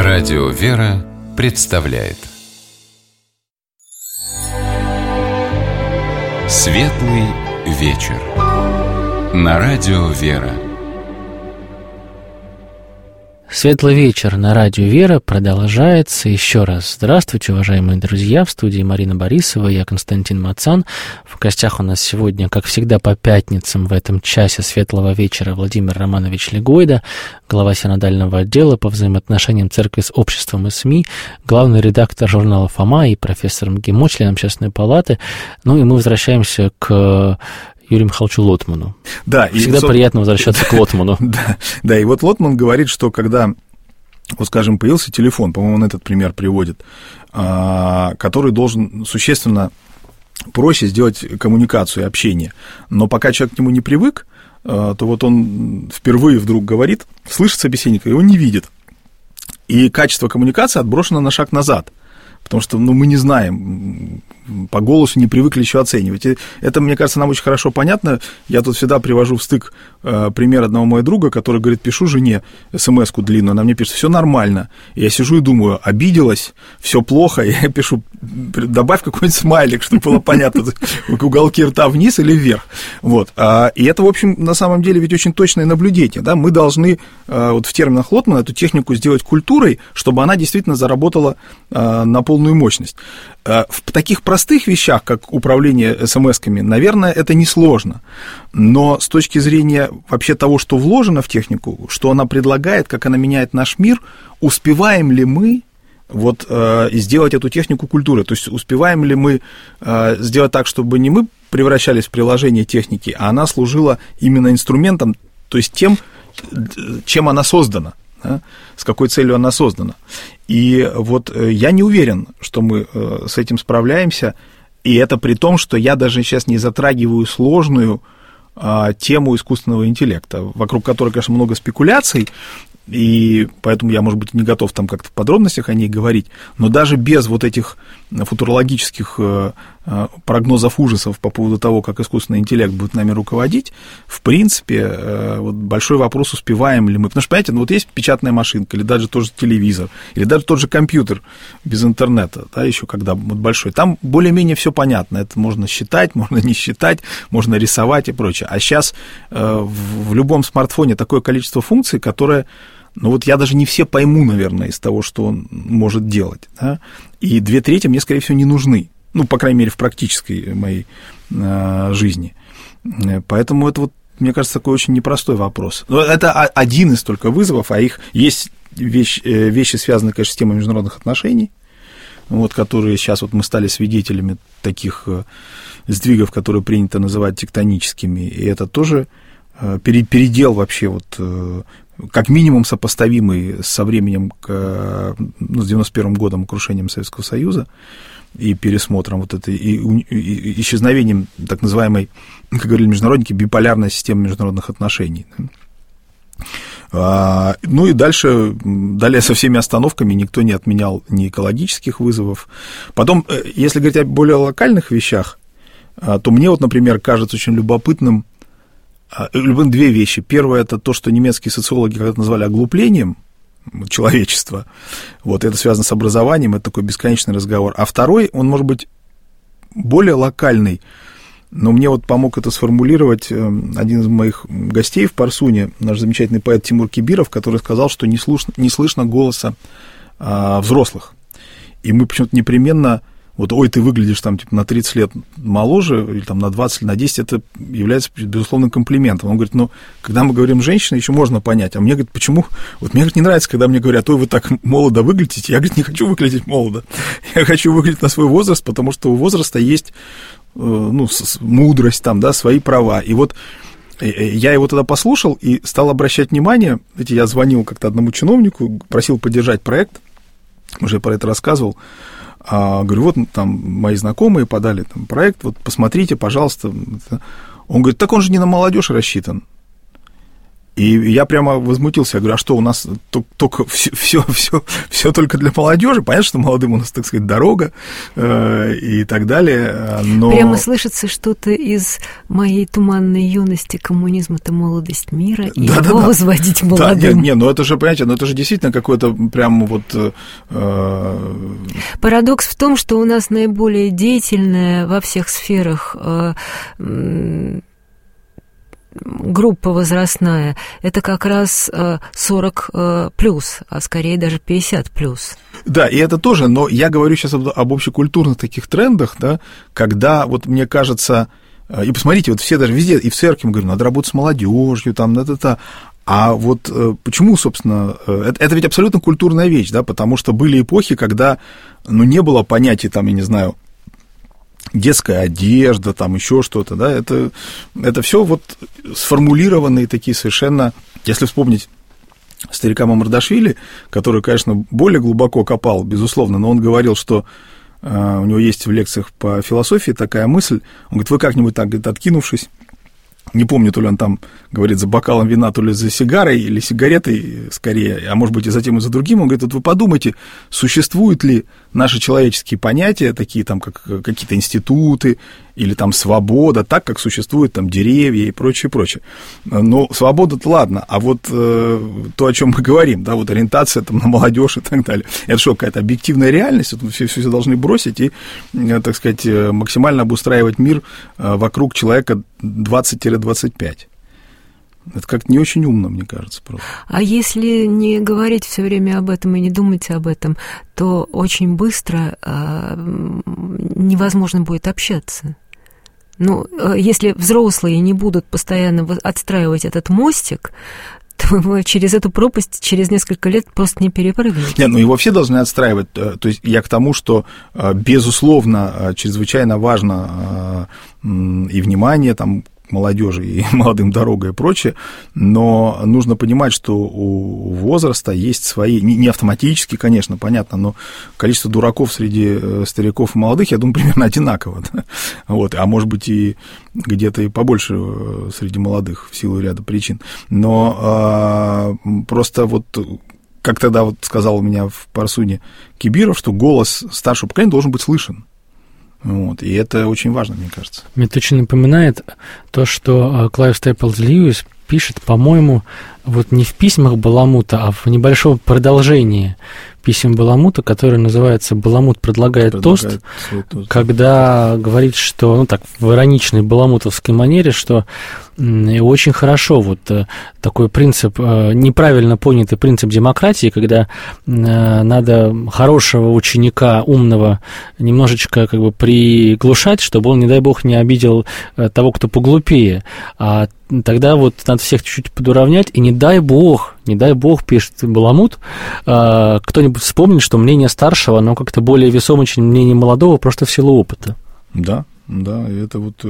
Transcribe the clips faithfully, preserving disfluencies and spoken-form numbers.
Радио «Вера» представляет Светлый вечер на Радио «Вера». Светлый вечер на Радио «Вера» продолжается. Еще раз здравствуйте, уважаемые друзья. В студии Марина Борисова, я Константин Мацан. В гостях у нас сегодня, как всегда, по пятницам в этом часе Светлого вечера Владимир Романович Легойда, глава синодального отдела по взаимоотношениям церкви с обществом и СМИ, главный редактор журнала «Фома» и профессор МГИМО, членом Общественной палаты. Ну и мы возвращаемся к Юрию Михайловичу Лотману. Да, Всегда и, приятно возвращаться к Лотману. Да, да, и вот Лотман говорит, что когда, вот скажем, появился телефон, по-моему, он этот пример приводит, который должен существенно проще сделать коммуникацию и общение, но пока человек к нему не привык, то вот он впервые вдруг говорит, слышит собеседника, и он не видит. И качество коммуникации отброшено на шаг назад. Потому что, ну, мы не знаем, по голосу не привыкли еще оценивать. И это, мне кажется, нам очень хорошо понятно. Я тут всегда привожу в стык э, пример одного моего друга, который говорит, пишу жене смс-ку длинную, она мне пишет, все нормально. И я сижу и думаю, обиделась, все плохо, и я пишу, добавь какой-нибудь смайлик, чтобы было понятно, уголки рта вниз или вверх. Вот. И это, в общем, на самом деле ведь очень точное наблюдение. Да? Мы должны вот в терминах Лотмана эту технику сделать культурой, чтобы она действительно заработала на полную мощность. В таких простых вещах, как управление смс-ками, наверное, это несложно. Но с точки зрения вообще того, что вложено в технику, что она предлагает, как она меняет наш мир, успеваем ли мы вот, сделать эту технику культурой? То есть успеваем ли мы сделать так, чтобы не мы превращались в приложение техники, а она служила именно инструментом, то есть тем, чем она создана? Да, с какой целью она создана. И вот я не уверен, что мы с этим справляемся, и это при том, что я даже сейчас не затрагиваю сложную а, тему искусственного интеллекта, вокруг которой, конечно, много спекуляций, и поэтому я, может быть, не готов там как-то в подробностях о ней говорить, но даже без вот этих футурологических прогнозов ужасов по поводу того, как искусственный интеллект будет нами руководить, в принципе, вот большой вопрос, успеваем ли мы. Потому что, понимаете, ну вот есть печатная машинка, или даже тот же телевизор, или даже тот же компьютер без интернета, да, еще когда вот большой. Там более-менее все понятно. Это можно считать, можно не считать, можно рисовать и прочее. А сейчас в любом смартфоне такое количество функций, которое... Ну вот я даже не все пойму, наверное, из того, что он может делать. Да? И две трети мне, скорее всего, не нужны. Ну, по крайней мере, в практической моей э, жизни. Поэтому это, вот, мне кажется, такой очень непростой вопрос. Но это один из только вызовов, а их есть вещь, вещи, связанные, конечно, с темой международных отношений, вот, которые сейчас вот мы стали свидетелями таких сдвигов, которые принято называть тектоническими. И это тоже передел вообще вот... как минимум сопоставимый со временем, ну, с девяносто первым годом, крушением Советского Союза и пересмотром вот этой, и, и исчезновением так называемой, как говорили международники, биполярной системы международных отношений. А, ну и дальше, далее со всеми остановками никто не отменял ни экологических вызовов. Потом, если говорить о более локальных вещах, то мне вот, например, кажется очень любопытным, любым две вещи. Первое – это то, что немецкие социологи когда-то назвали оглуплением человечества. Вот, это связано с образованием, это такой бесконечный разговор. А второй, он может быть более локальный, но мне вот помог это сформулировать один из моих гостей в Парсуне, наш замечательный поэт Тимур Кибиров, который сказал, что не слышно, не слышно голоса а, взрослых. И мы почему-то непременно... Вот, ой, ты выглядишь там, типа, на тридцать лет моложе, или там на двадцать, или на десять, это является, безусловным комплиментом. Он говорит, ну, когда мы говорим женщина, еще можно понять. А мне, говорит, почему? Вот мне, говорит, не нравится, когда мне говорят, ой, вы так молодо выглядите. Я, говорит, не хочу выглядеть молодо. Я хочу выглядеть на свой возраст, потому что у возраста есть, ну, мудрость там, да, свои права. И вот я его тогда послушал и стал обращать внимание. Знаете, я звонил как-то одному чиновнику, просил поддержать проект, уже про это рассказывал. А, говорю, вот там мои знакомые подали там проект, вот посмотрите, пожалуйста. Он говорит, так он же не на молодежь рассчитан. И я прямо возмутился, я говорю, а что, у нас только все, все, все, все только для молодежи? Понятно, что молодым у нас, так сказать, дорога э, и так далее, но... Прямо слышится что-то из моей туманной юности: коммунизм — это молодость мира, и да, его да, да. возводить молодым. Да, нет, нет, ну это же, понимаете, ну это же действительно какой-то прям вот... Э... Парадокс в том, что у нас наиболее деятельная во всех сферах э, группа возрастная — это как раз сорок плюс, а скорее даже пятьдесят плюс. Да, и это тоже, но я говорю сейчас об, об общекультурных таких трендах, да, когда вот мне кажется, и посмотрите, вот все даже везде, и в церкви мы говорим, надо работать с молодежью, там, да-да-да. А вот почему, собственно, это, это ведь абсолютно культурная вещь, да, потому что были эпохи, когда, ну, не было понятия, там, я не знаю, детская одежда, там еще что-то, да, это, это все вот сформулированные такие совершенно, если вспомнить старика Мамардашвили, который, конечно, более глубоко копал, безусловно, но он говорил, что э, у него есть в лекциях по философии такая мысль, он говорит, вы как-нибудь так, говорит, откинувшись, не помню, то ли он там говорит за бокалом вина, то ли за сигарой или сигаретой скорее, а может быть и за тем, и за другим. Он говорит, вот вы подумайте, существуют ли наши человеческие понятия, такие там, как какие-то институты или там свобода, так, как существуют там деревья и прочее, прочее. Но свобода-то ладно, а вот э, то, о чем мы говорим, да, вот ориентация там на молодежь и так далее, это что, какая-то объективная реальность? Вот все, все должны бросить и, так сказать, максимально обустраивать мир вокруг человека двадцать двадцать пять. Это как-то не очень умно, мне кажется, просто. А если не говорить все время об этом и не думать об этом, то очень быстро э, невозможно будет общаться. Ну, э, если взрослые не будут постоянно отстраивать этот мостик, то мы через эту пропасть через несколько лет просто не перепрыгнем. Нет, ну его все должны отстраивать. То есть я к тому, что, безусловно, чрезвычайно важно и внимание там молодежи и молодым дорога и прочее, но нужно понимать, что у возраста есть свои, не автоматически, конечно, понятно, но количество дураков среди стариков и молодых, я думаю, примерно одинаково, да? Вот, а может быть и где-то и побольше среди молодых в силу ряда причин, но а, просто вот как тогда вот сказал у меня в Парсуне Кибиров, что голос старшего поколения должен быть слышен. Вот, и это очень важно, мне кажется. Мне это очень напоминает то, что Клайв Стейплз Льюис пишет, по-моему, вот не в письмах Баламута, а в небольшом продолжении писем Баламута, которое называется «Баламут предлагает, предлагает тост», тост, когда говорит, что, ну так, в ироничной баламутовской манере, что очень хорошо вот такой принцип, неправильно понятый принцип демократии, когда надо хорошего ученика, умного, немножечко как бы приглушать, чтобы он, не дай бог, не обидел того, кто поглупее, а тогда вот надо всех чуть-чуть подуравнять, и не дай бог, не дай бог, пишет Баламут, кто-нибудь вспомнит, что мнение старшего, оно как-то более весомо, чем мнение молодого, просто в силу опыта. Да, да, и это вот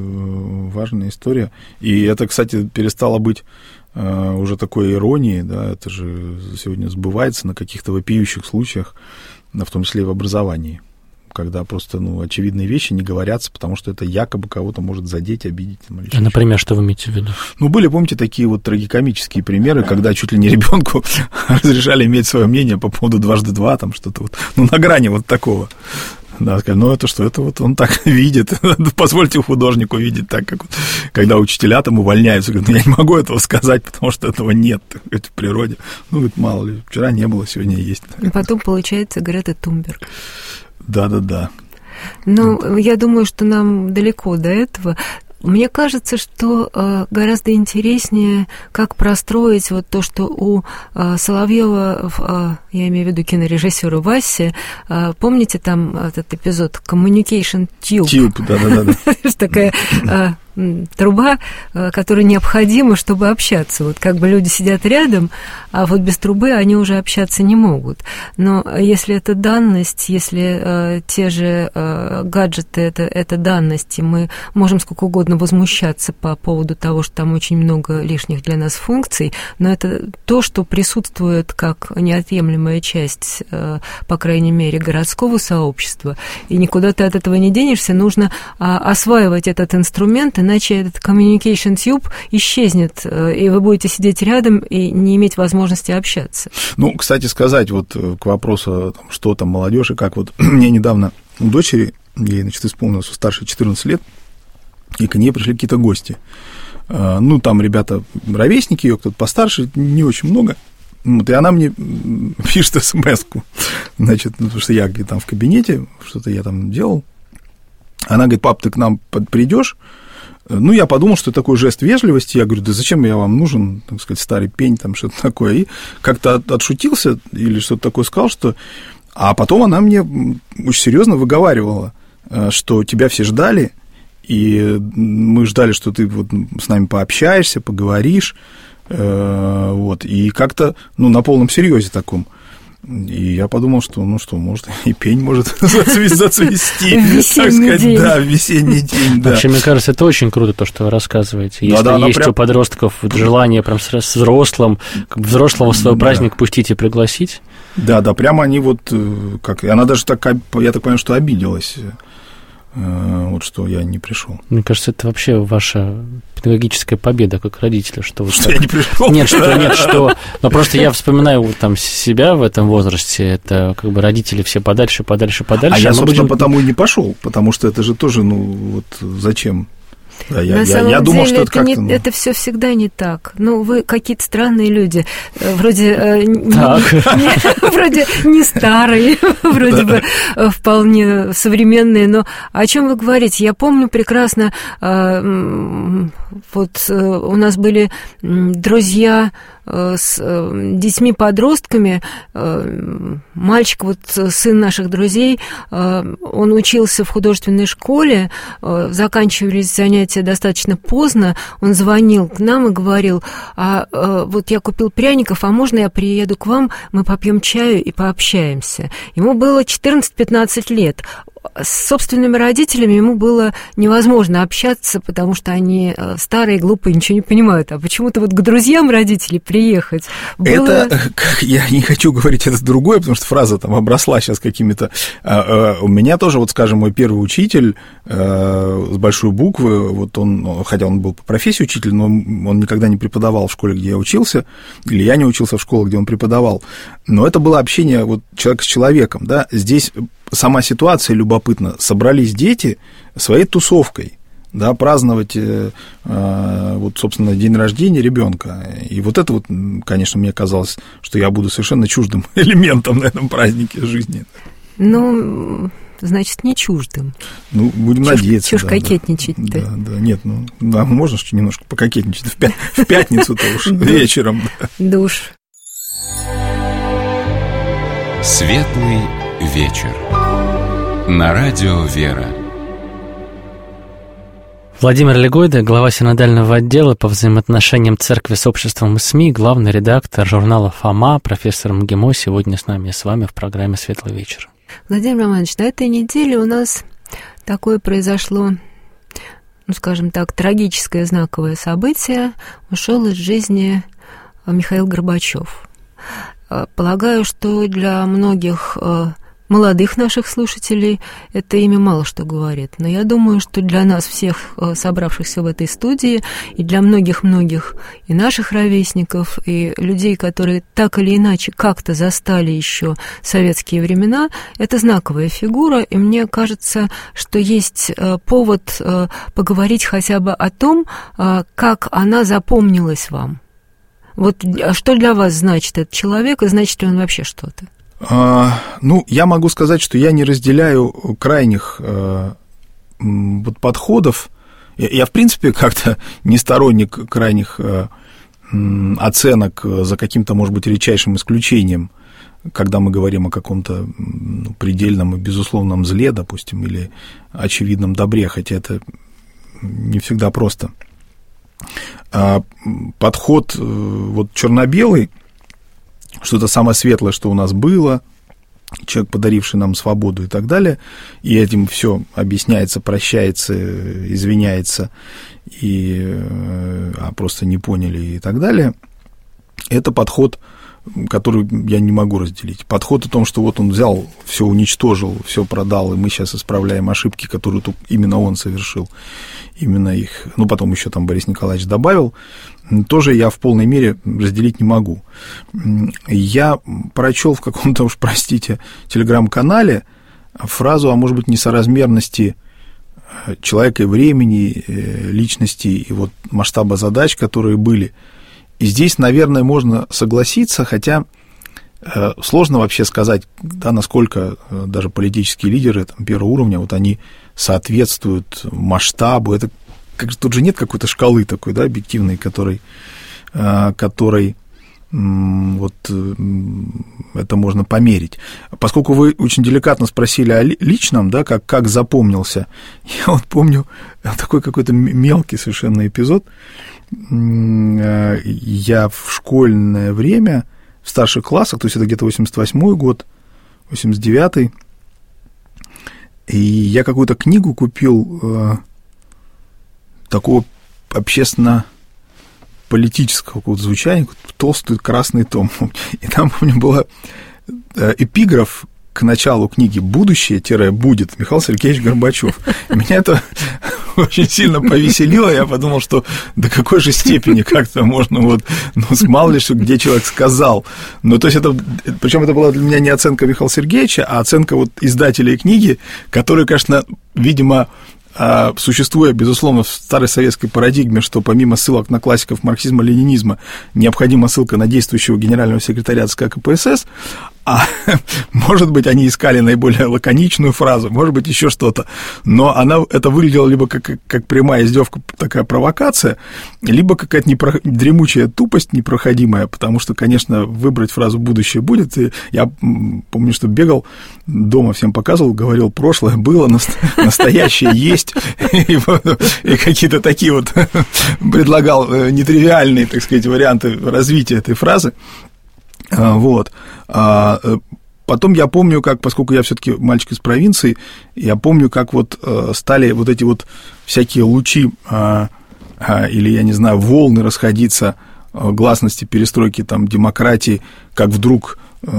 важная история. И это, кстати, перестало быть уже такой иронией, да, это же сегодня сбывается на каких-то вопиющих случаях, в том числе и в образовании, когда просто, ну, очевидные вещи не говорятся, потому что это якобы кого-то может задеть, обидеть. А, например, что вы имеете в виду? Ну, были, помните, такие вот трагикомические примеры, когда чуть ли не ребенку разрешали иметь свое мнение по поводу дважды два, там что-то вот, ну, на грани вот такого. Да, ну, это что, это вот он так видит, позвольте художнику видеть так, как вот, когда учителя там увольняются, говорят, ну, я не могу этого сказать, потому что этого нет в природе. Ну, говорит, мало ли, вчера не было, сегодня есть. И потом получается Грета Тунберг. Да-да-да. Ну, я думаю, что нам далеко до этого. Мне кажется, что э, гораздо интереснее, как простроить вот то, что у э, Соловьева, э, я имею в виду кинорежиссера Васи, э, помните там этот эпизод Communication Tube? Tube, да-да-да. Такая труба, которая необходима, чтобы общаться. Вот как бы люди сидят рядом, а вот без трубы они уже общаться не могут. Но если это данность, если э, те же э, гаджеты это, это данность, и мы можем сколько угодно возмущаться по поводу того, что там очень много лишних для нас функций, но это то, что присутствует как неотъемлемая часть, э, по крайней мере, городского сообщества, и никуда ты от этого не денешься, нужно э, осваивать этот инструмент, иначе этот communication tube исчезнет, и вы будете сидеть рядом и не иметь возможности общаться. Ну, кстати сказать, вот к вопросу, что там молодежь и как, вот мне недавно у дочери, ей, значит, исполнилось старше четырнадцать лет, и к ней пришли какие-то гости. Ну, там ребята, ровесники ее, кто-то постарше, не очень много. Вот, и она мне пишет смс-ку, значит, ну, потому что я там в кабинете, что-то я там делал. Она говорит: пап, ты к нам придешь? Ну, я подумал, что это такой жест вежливости. Я говорю: да зачем я вам нужен, так сказать, старый пень, там что-то такое. И как-то отшутился или что-то такое сказал, что... А потом она мне очень серьезно выговаривала, что тебя все ждали, и мы ждали, что ты вот с нами пообщаешься, поговоришь, вот, и как-то, ну, на полном серьезе таком. И я подумал, что, ну что, может, и пень может зацвести. В весенний день. Да, в весенний день, да. Вообще, мне кажется, это очень круто, то, что вы рассказываете. Если да, да, есть прям... у подростков желание прям с взрослым, как взрослого в свой да. праздник пустить и пригласить. Да, да, прямо они вот, как, она даже так, я так понимаю, что обиделась, вот что я не пришел. Мне кажется, это вообще ваша педагогическая победа как родителя, что вы что так... я не пришел. Нет, что нет, что. Но просто я вспоминаю там себя в этом возрасте. Это как бы родители все подальше, подальше, подальше. А я, а собственно, будем... потому и не пошел, потому что это же тоже, ну вот зачем? Да, я, На я, самом я деле думал, что это, это, как-то, не, ну... это все всегда не так. Ну, вы какие-то странные люди. Вроде, э, не, не, вроде не старые, вроде бы вполне современные. Но о чем вы говорите? Я помню прекрасно, э, вот э, у нас были друзья с детьми-подростками. Мальчик, вот сын наших друзей, он учился в художественной школе, заканчивались занятия достаточно поздно, он звонил к нам и говорил: а вот я купил пряников, а можно я приеду к вам, мы попьем чаю и пообщаемся. Ему было четырнадцать-пятнадцать лет. С собственными родителями ему было невозможно общаться, потому что они старые, глупые, ничего не понимают. А почему-то вот к друзьям родителей приехать было... Это, я не хочу говорить это другое, потому что фраза там обросла сейчас какими-то... У меня тоже, вот, скажем, мой первый учитель с большой буквы, вот он, хотя он был по профессии учитель, но он никогда не преподавал в школе, где я учился, или я не учился в школе, где он преподавал. Но это было общение вот человека с человеком, да, здесь... Сама ситуация любопытна. Собрались дети своей тусовкой, да, праздновать, э, э, вот, собственно, день рождения ребенка. И вот это вот, конечно, мне казалось, что я буду совершенно чуждым элементом на этом празднике жизни. Ну, значит, не чуждым. Ну, будем чушь, надеяться. Чушь да, кокетничать-то. Да, да, нет, ну, да, можно немножко пококетничать в, пя- в пятницу-то уж вечером. Душ. Светлый вечер. На радио «Вера». Владимир Легойда, глава синодального отдела по взаимоотношениям церкви с обществом и СМИ, главный редактор журнала «Фома», профессор МГИМО, сегодня с нами и с вами в программе «Светлый вечер». Владимир Романович, на этой неделе у нас такое произошло, ну, скажем так, трагическое знаковое событие. Ушел из жизни Михаил Горбачев. Полагаю, что для многих молодых наших слушателей это имя мало что говорит. Но я думаю, что для нас всех, собравшихся в этой студии, и для многих-многих и наших ровесников, и людей, которые так или иначе как-то застали еще советские времена, это знаковая фигура, и мне кажется, что есть повод поговорить хотя бы о том, как она запомнилась вам. Вот что для вас значит этот человек, и значит ли он вообще что-то? А, ну, я могу сказать, что я не разделяю крайних а, вот, подходов. Я, я, в принципе, как-то не сторонник крайних а, оценок за каким-то, может быть, редчайшим исключением, когда мы говорим о каком-то ну, предельном и безусловном зле, допустим, или очевидном добре, хотя это не всегда просто. А, подход вот черно-белый, что это самое светлое, что у нас было, человек, подаривший нам свободу и так далее, и этим все объясняется, прощается, извиняется, и, а просто не поняли и так далее. Это подход который я не могу разделить. Подход о том, что вот он взял, все уничтожил, все продал, и мы сейчас исправляем ошибки, которые именно он совершил, именно их, ну, потом еще там Борис Николаевич добавил, тоже я в полной мере разделить не могу. Я прочел в каком-то, уж простите, телеграм-канале фразу о, может быть, несоразмерности человека и времени, личности и вот масштаба задач, которые были. И здесь, наверное, можно согласиться, хотя э, сложно вообще сказать, да, насколько э, даже политические лидеры там, первого уровня, вот они соответствуют масштабу. Это, как, тут же нет какой-то шкалы такой, да, объективной, которой, э, которой э, вот, э, это можно померить. Поскольку вы очень деликатно спросили о личном, да, как, как запомнился, я вот помню такой какой-то мелкий совершенно эпизод. Я в школьное время, в старших классах, то есть это где-то восемьдесят восьмой год, восемьдесят девятый, и я какую-то книгу купил э, такого общественно-политического какого-то звучания, толстый красный том, и там, помню, был эпиграф к началу книги «Будущее-будет» Михаил Сергеевич Горбачев. Меня это очень сильно повеселило, я подумал, что до какой же степени как-то можно вот, ну, мало ли что, где человек сказал. Ну, то есть это, причем это была для меня не оценка Михаила Сергеевича, а оценка вот издателей книги, которые, конечно, видимо, существуя, безусловно, в старой советской парадигме, что помимо ссылок на классиков марксизма-ленинизма необходима ссылка на действующего генерального секретаря ЦК КПСС, а может быть, они искали наиболее лаконичную фразу, может быть, еще что-то, но она, это выглядело либо как, как прямая издевка, такая провокация, либо какая-то непро... дремучая тупость непроходимая, потому что, конечно, выбрать фразу «будущее будет», и я помню, что бегал, дома всем показывал, говорил, прошлое было, настоящее есть, и, и какие-то такие вот предлагал нетривиальные, так сказать, варианты развития этой фразы. Вот. Потом я помню, как, поскольку я все-таки мальчик из провинции, я помню, как вот стали вот эти вот всякие лучи или, я не знаю, волны расходиться гласности, перестройки, там, демократии, как вдруг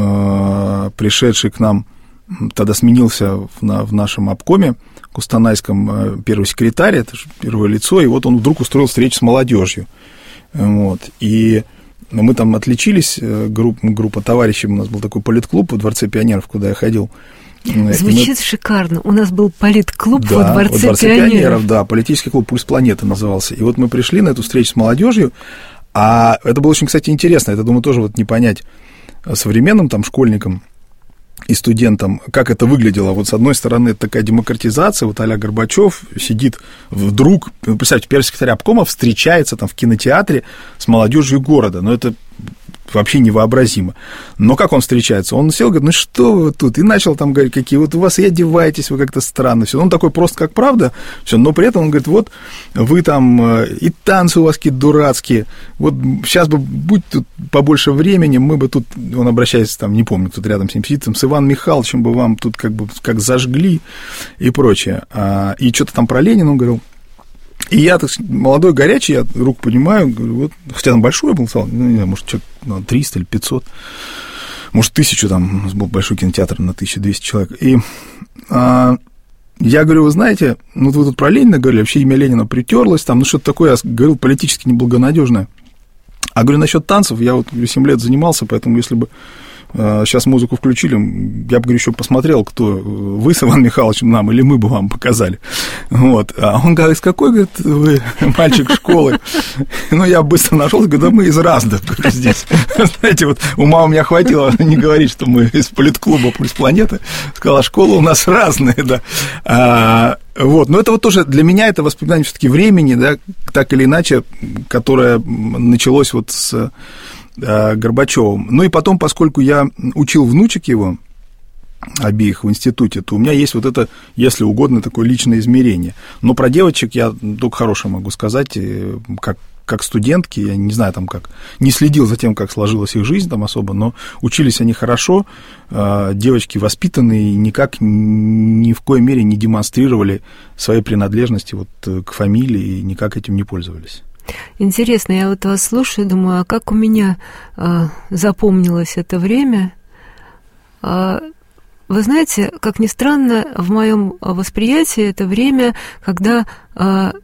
пришедший к нам, тогда сменился в, на, в нашем обкоме Кустанайском первый секретарь, это же первое лицо, и вот он вдруг устроил встречу с молодежью. Вот. И мы там отличились, группа, группа товарищей, у нас был такой политклуб во Дворце пионеров, куда я ходил. Звучит мы... шикарно. У нас был политклуб да, во Дворце, во Дворце пионеров. пионеров. Да, политический клуб «Пульс планеты» назывался. И вот мы пришли на эту встречу с молодежью, а это было очень, кстати, интересно. Это, думаю, тоже вот не понять современным там школьникам и студентам, как это выглядело. Вот с одной стороны, это такая демократизация, вот а-ля Горбачев сидит вдруг, представьте, первый секретарь обкома встречается там в кинотеатре с молодежью города, но это вообще невообразимо. Но как он встречается? Он сел, говорит, ну что вы тут? И начал там говорить, какие вот у вас и одеваетесь, вы как-то странно. Все. Он такой просто, как правда, все. Но при этом он говорит, вот вы там, и танцы у вас какие-то дурацкие, вот сейчас бы, будь тут побольше времени, мы бы тут, он обращается, там, не помню, тут рядом с ним сидит, там, с Иваном Михайловичем бы вам тут как бы как зажгли и прочее. И что-то там про Ленина он говорил. И я, так сказать, молодой, горячий, я руку поднимаю, говорю, вот, хотя там большой был, ну, не знаю, может, человек ну, триста или пятьсот, может, тысячу, там, у нас был большой кинотеатр на тысячу двести человек, и а, я говорю, вы знаете, ну, вы тут про Ленина говорили, вообще имя Ленина притерлось, там, ну, что-то такое, я говорил, политически неблагонадежное, а, говорю, насчет танцев, я вот семь лет занимался, поэтому, если бы сейчас музыку включили, я бы, говорю, еще посмотрел, кто вы с Иваном Михайловичем нам, или мы бы вам показали. Вот. А он говорит, из какой, говорит, вы мальчик школы? Ну, я быстро нашел, говорю, да мы из разных здесь. Знаете, вот ума у меня хватило не говорить, что мы из политклуба «Пульс планеты». Сказала, школа у нас разные, да. А, вот. Но это вот тоже для меня это воспоминание все-таки времени, да, так или иначе, которое началось вот с Горбачевым. Ну и потом, поскольку я учил внучек его, обеих в институте, то у меня есть вот это, если угодно, такое личное измерение. Но про девочек я только хорошее могу сказать, как, как студентки, я не знаю там как, не следил за тем, как сложилась их жизнь там особо, но учились они хорошо, девочки воспитанные, никак ни в коей мере не демонстрировали своей принадлежности вот к фамилии и никак этим не пользовались. Интересно, я вот вас слушаю, думаю, а как у меня а, запомнилось это время? А, вы знаете, как ни странно, в моем восприятии это время, когда а,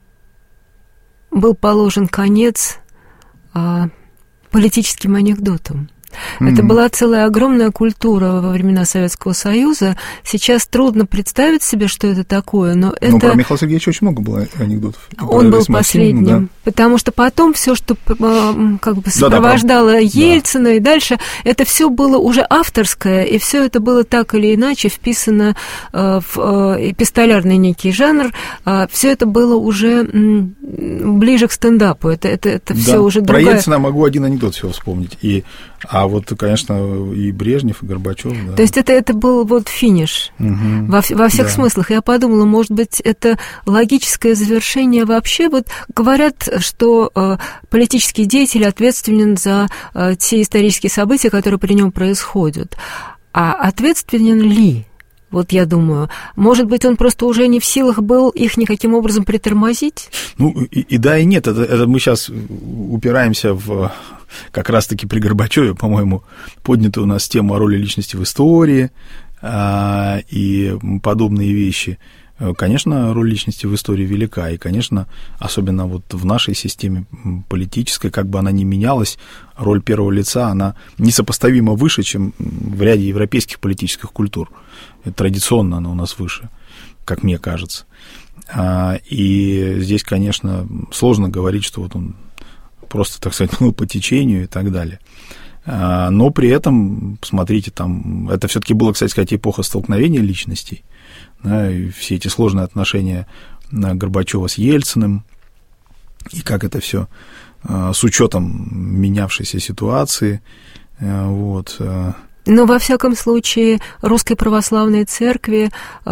был положен конец а, политическим анекдотам. Mm-hmm. Это была целая огромная культура во времена Советского Союза. Сейчас трудно представить себе, что это такое, но это... Но про Михаила Сергеевича очень много было анекдотов. Он был последним, да. Потому что потом все, что как бы сопровождало да, да, Ельцина да. и дальше, это все было уже авторское, и все это было так или иначе вписано в эпистолярный некий жанр. Все это было уже ближе к стендапу. Это, это, это да. все уже другая... другая... Про Ельцина могу один анекдот всего вспомнить. И... А вот, конечно, и Брежнев, и Горбачев. Да. То есть это, это был вот финиш угу. во, во всех да. смыслах. Я подумала, может быть, это логическое завершение вообще. Вот говорят, что э, политический деятель ответственен за э, те исторические события, которые при нем происходят. А ответственен ли? Вот я думаю, может быть, он просто уже не в силах был их никаким образом притормозить? Ну, и, и да, и нет. Это, это мы сейчас упираемся в... Как раз-таки при Горбачеве, по-моему, поднята у нас тема о роли личности в истории а, и подобные вещи. Конечно, роль личности в истории велика, и, конечно, особенно вот в нашей системе политической, как бы она ни менялась, роль первого лица, она несопоставимо выше, чем в ряде европейских политических культур. Традиционно она у нас выше, как мне кажется. А, и здесь, конечно, сложно говорить, что вот он просто, так сказать, ну, по течению и так далее. Но при этом, посмотрите, там, это все-таки была, кстати сказать, эпоха столкновения личностей, да, и все эти сложные отношения Горбачева с Ельциным, и как это все с учетом менявшейся ситуации, вот. Но, во всяком случае, Русской Православной Церкви...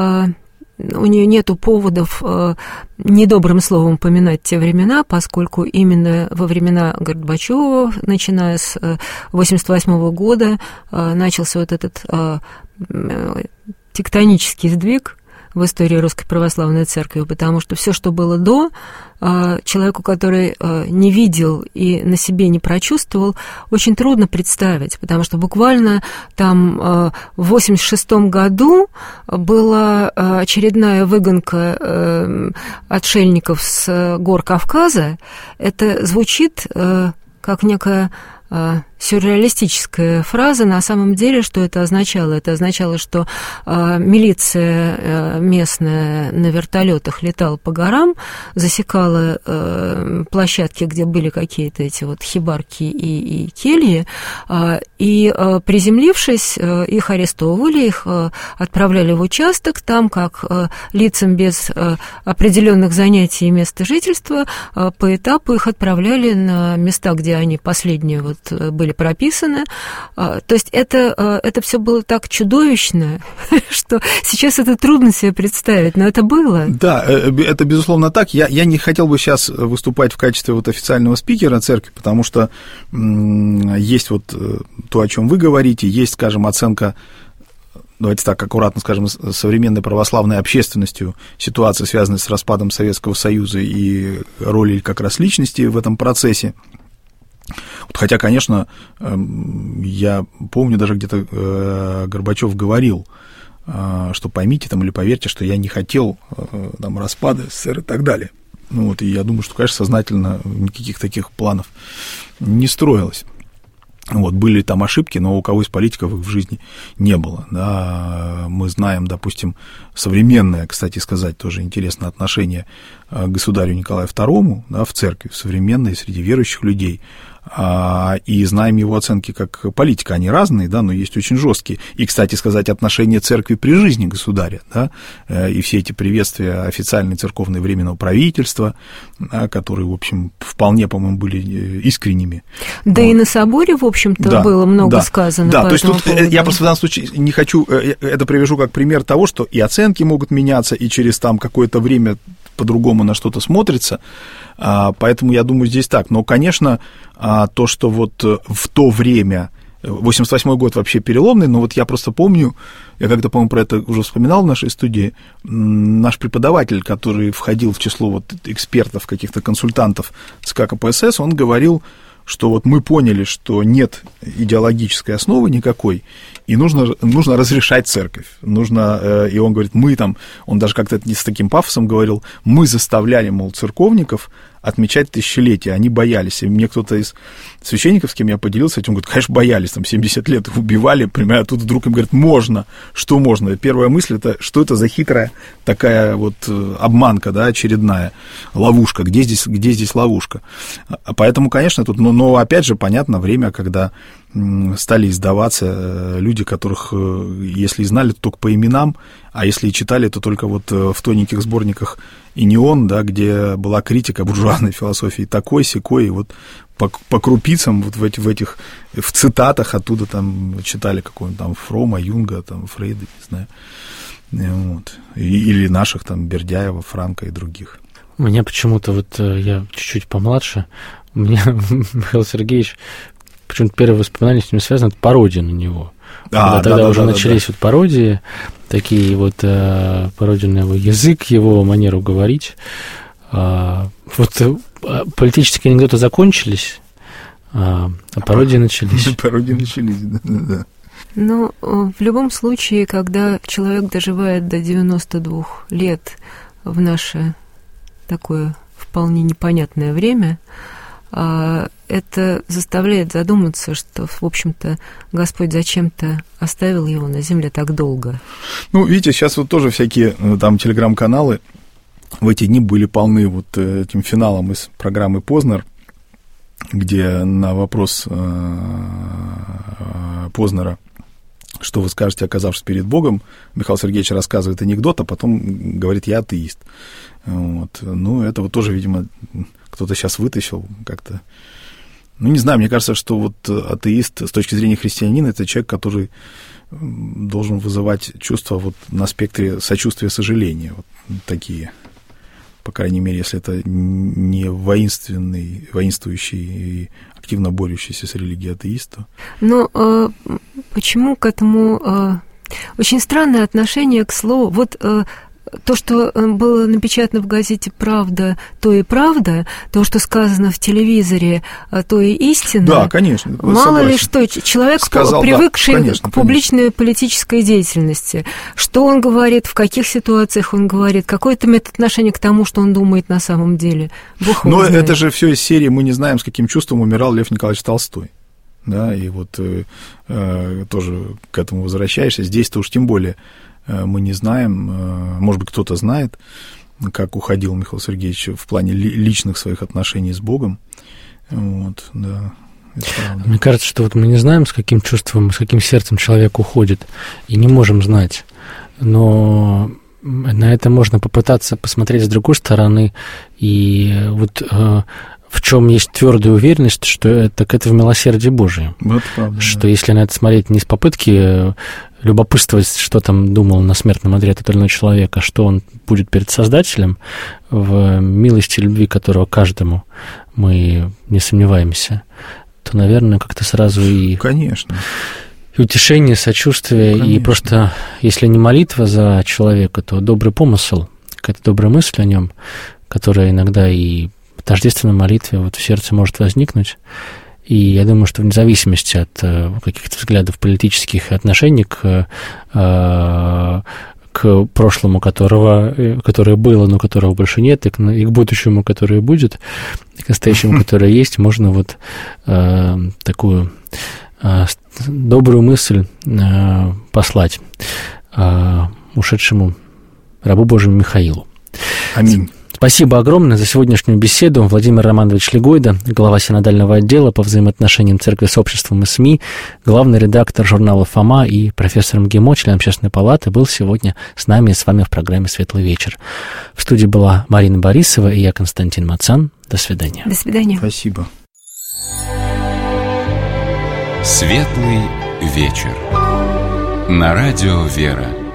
У нее нету поводов э, недобрым словом поминать те времена, поскольку именно во времена Горбачева, начиная с э, восемьдесят восьмого года, э, начался вот этот э, э, тектонический сдвиг в истории Русской Православной Церкви, потому что все, что было до, человеку, который не видел и на себе не прочувствовал, очень трудно представить, потому что буквально там в восемьдесят шестом году была очередная выгонка отшельников с гор Кавказа. Это звучит как некая сюрреалистическая фраза. На самом деле, что это означало? Это означало, что э, милиция э, местная на вертолетах летала по горам, засекала э, площадки, где были какие-то эти вот хибарки и, и кельи, э, и, э, приземлившись, э, их арестовывали, их э, отправляли в участок, там, как э, лицам без э, определенных занятий и места жительства, э, по этапу их отправляли на места, где они последние вот были прописаны. То есть это, это все было так чудовищно, что сейчас это трудно себе представить, но это было. Да, это безусловно так. Я, я не хотел бы сейчас выступать в качестве вот официального спикера церкви, потому что есть вот то, о чем вы говорите, есть, скажем, оценка, давайте так аккуратно скажем, современной православной общественностью ситуации, связанной с распадом Советского Союза и роли как раз личности в этом процессе. Вот, хотя, конечно, я помню, даже где-то Горбачев говорил, что поймите там или поверьте, что я не хотел там распада СССР и так далее. Ну, вот, и я думаю, что, конечно, сознательно никаких таких планов не строилось. Вот, были там ошибки, но у кого из политиков их в жизни не было. Да. Мы знаем, допустим, современное, кстати сказать, тоже интересное отношение к государю Николаю второму, да, в церкви, в современной, среди верующих людей. И знаем его оценки как политика, они разные, да, но есть очень жесткие. И, кстати сказать, отношения церкви при жизни государя, да, и все эти приветствия официальной церковной временного правительства, да, которые, в общем, вполне, по-моему, были искренними. Да вот. И на соборе, в общем-то, да, было много да, сказано. Да, по то есть тут поводу. Я просто в данном случае не хочу, это привяжу как пример того, что и оценки могут меняться, и через там какое-то время по-другому на что-то смотрится, поэтому я думаю, здесь так. Но, конечно, то, что вот в то время восемьдесят восьмой год вообще переломный, но вот я просто помню, я когда, по-моему, про это уже вспоминал в нашей студии, наш преподаватель, который входил в число вот экспертов, каких-то консультантов ЦК КПСС, он говорил, что вот мы поняли, что нет идеологической основы никакой, и нужно, нужно разрешать церковь. Нужно, и он говорит, мы там, он даже как-то не с таким пафосом говорил, мы заставляли, мол, церковников отмечать тысячелетие, они боялись. И мне кто-то из священников, с кем я поделился этим, говорит, конечно, боялись, там семьдесят лет их убивали, прямо, а тут вдруг им говорят, можно, что можно. И первая мысль, это, что это за хитрая такая вот обманка, да, очередная, ловушка, где здесь, где здесь ловушка. Поэтому, конечно, тут, но, но опять же, понятно, время, когда стали издаваться люди, которых, если и знали, то только по именам, а если и читали, то только вот в тоненьких сборниках «И не он», да, где была критика буржуазной философии такой, сякой, и вот по, по крупицам вот в, эти, в этих, в цитатах оттуда там читали какого-нибудь там Фрома, Юнга, там Фрейда, не знаю, вот. И, или наших там Бердяева, Франка и других. У меня почему-то вот, я чуть-чуть помладше, у меня Михаил Сергеевич, почему-то первое воспоминание с ним связано, это пародия на него. А, когда да, тогда да, уже да, начались да, вот пародии, такие вот э, пародии на его язык, его манеру говорить. А, вот а, политические анекдоты закончились, а, а пародии начались. Пародии начались, да, да. Ну, в любом случае, когда человек доживает до девяноста двух лет в наше такое вполне непонятное время, это заставляет задуматься, что, в общем-то, Господь зачем-то оставил его на земле так долго. Ну, видите, сейчас вот тоже всякие там телеграм-каналы в эти дни были полны вот этим финалом из программы «Познер», где на вопрос Познера, что вы скажете, оказавшись перед Богом, Михаил Сергеевич рассказывает анекдот, а потом говорит, я атеист. Вот. Ну, это вот тоже, видимо, кто-то сейчас вытащил как-то. Ну, не знаю, мне кажется, что вот атеист с точки зрения христианина — это человек, который должен вызывать чувства вот на спектре сочувствия, сожаления. Вот такие. По крайней мере, если это не воинственный, воинствующий и активно борющийся с религией атеист, то... Но э, почему к этому... Э, очень странное отношение к слову. Вот... Э, То, что было напечатано в газете «Правда», то и правда, то, что сказано в телевизоре, то и истина. Да, конечно. Мало согласен. Ли что, человек, Сказал, привыкший да, конечно, к публичной конечно. Политической деятельности, что он говорит, в каких ситуациях он говорит, какое это имеет отношение к тому, что он думает на самом деле. Бог Но знает. Это же все из серии «Мы не знаем, с каким чувством умирал Лев Николаевич Толстой». Да, и вот э, э, тоже к этому возвращаешься. Здесь-то уж тем более мы не знаем, может быть, кто-то знает, как уходил Михаил Сергеевич в плане личных своих отношений с Богом. Вот, да, Мне кажется, что вот мы не знаем, с каким чувством, с каким сердцем человек уходит, и не можем знать. Но на это можно попытаться посмотреть с другой стороны. И вот в чем есть твердая уверенность, что так это в милосердии Божьем. Вот правда, что да. Если на это смотреть не с попытки любопытствовать, что там думал на смертном одре тот или иной человек, а что он будет перед Создателем, в милости и любви которого каждому мы не сомневаемся, то, наверное, как-то сразу и... Конечно. И утешение, сочувствие, Конечно. И просто, если не молитва за человека, то добрый помысл, какая-то добрая мысль о нем, которая иногда и в тождественной молитве вот в сердце может возникнуть. И я думаю, что вне зависимости от каких-то взглядов политических и отношений к, к прошлому, которого, которое было, но которого больше нет, и к, и к будущему, которое будет, и к настоящему, которое есть, можно вот такую добрую мысль послать ушедшему рабу Божьему Михаилу. Аминь. Спасибо огромное за сегодняшнюю беседу. Владимир Романович Легойда, глава синодального отдела по взаимоотношениям церкви с обществом и СМИ, главный редактор журнала «Фома» и профессор МГИМО, член Общественной палаты, был сегодня с нами и с вами в программе «Светлый вечер». В студии была Марина Борисова и я, Константин Мацан. До свидания. До свидания. Спасибо. «Светлый вечер» на радио «Вера».